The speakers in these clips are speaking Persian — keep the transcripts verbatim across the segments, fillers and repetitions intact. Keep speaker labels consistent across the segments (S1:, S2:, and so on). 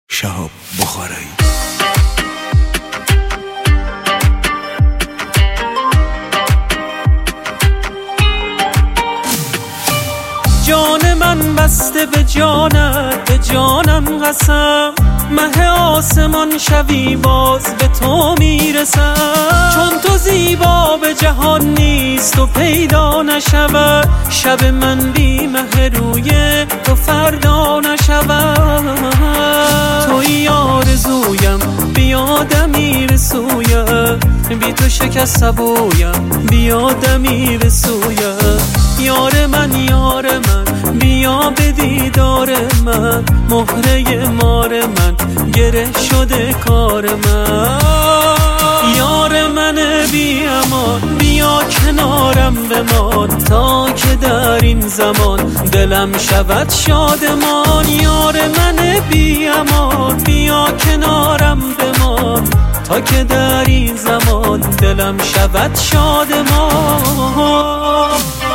S1: شهاب بخارایی.
S2: جان من بسته به جانت، به جانم قسم، مه آسمان شبی باز به تو میرسم. چون تو زیبا به جهان نیست و پیدا نشود، شب من بی مه روی تو فردا نشود. توی آرزویم بیا دمیر سویم، بی تو شکست سبویم بیا دمیر سویم. یار من یار من بیا به دیدار من، مهره مار من گره شده کار من. یار من بی امان بیا کنارم بمان، تا که در این زمان دلم شود شادمان. یار من بی امان بیا کنارم بمان، تا که در این زمان دلم شود شادمان.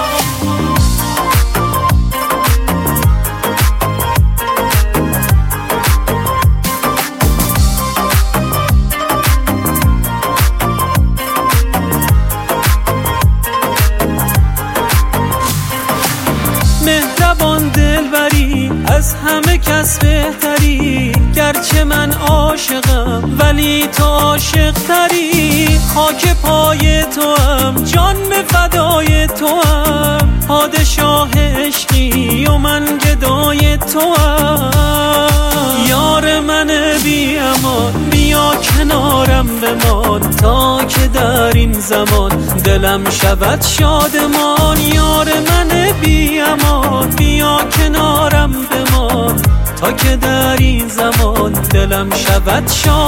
S2: مهربان دلبری از همه کس بهتری، گرچه من عاشقم ولی تو عاشق تری. خاک پای تو هم جان به فدای تو هم، پادشاه عشقی و من گدای تو هم. یار من بی امان بیا کنارم بمان، تا که در این زمان دلم شود شادمان. یار من بی امان بیا کنارم بمان، تا که در این زمان دلم شود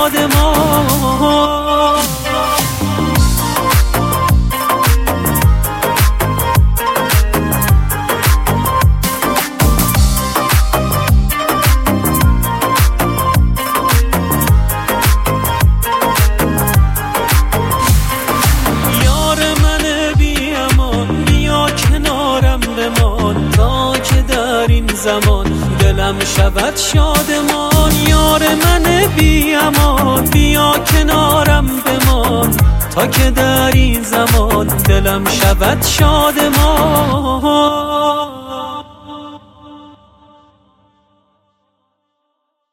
S2: شادمان. زمان دلم شود شادمان. یار من بی امان بیا کنارم بمان، تا که در این زمان دلم شود شادمان.